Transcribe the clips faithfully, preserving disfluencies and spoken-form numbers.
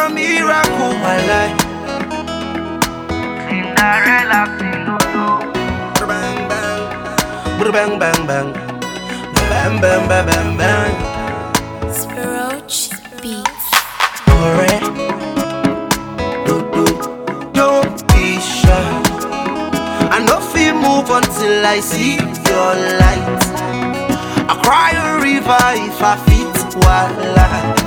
a miracle, my life. Cinderella, Bang bang, bang bang bang, bang bang bang bang bang. Spiroach Beats. Alright, do do, don't be shy. I no feel move until I see your light. I cry a river if I fit wala.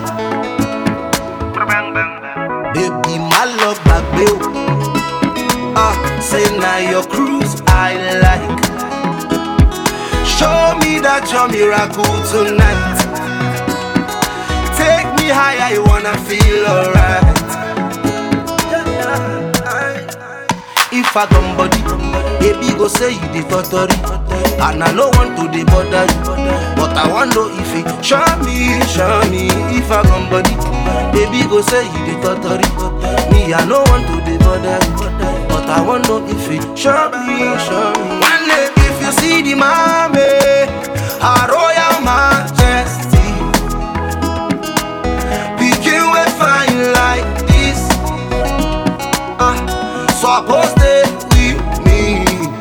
Baby, my love back bill. Ah, say now your cruise I like. Show me that your miracle tonight. Take me high, I wanna feel alright. If I come body, baby go say you the totally. And I no want to the bother you, but I want know if it show me, show me. If I come body, baby go say you the totally. Me I no want to the bother you, but I want know if it show me, show me. One day if you see the mommy, her royal majesty, begin with fine like this. Ah, so I posted with me.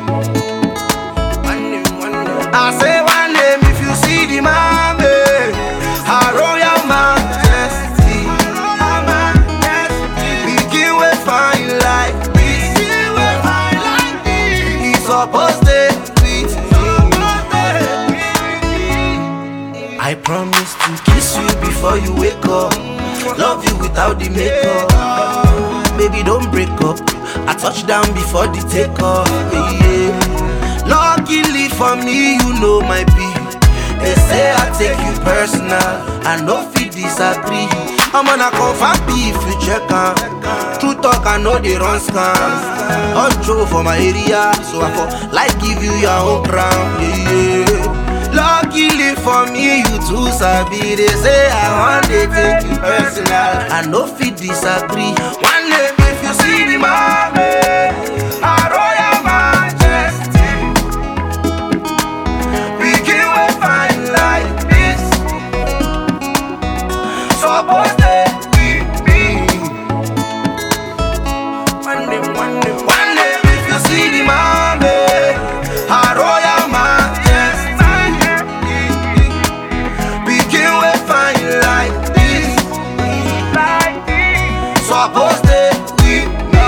I say one name if you see the mommy, her royal majesty, begin with fine like this. He's supposed to with me. I promise to kiss you before you wake up, love you without the makeup. Baby, don't break up. I touch down before the takeoff. Yeah, yeah. Luckily for me, you know my P. They say I take you personal, I no fit disagree. I'm gonna confirm P if you check on. True talk, I know they run scams. Untrue for my area, so I for like give you your own crown. Yeah, yeah. Luckily for me, you too sabi. They say I want to take you personal, I no fit disagree. One day if you see the mommy, our royal majesty, begin with fine like this. Supposed to be me. One day, one day, one day if you see the mommy, our royal majesty, begin with fine like this. Supposed to be me.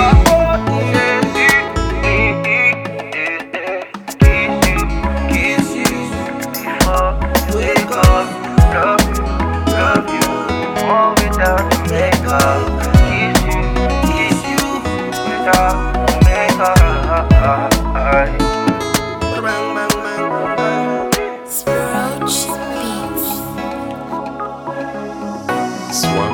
Kiss you, wake up, love you, love you, more without the makeup. Kiss you, kiss you, without the makeup. Bang, bang, bang, bang. Spiroach Beats. Swan.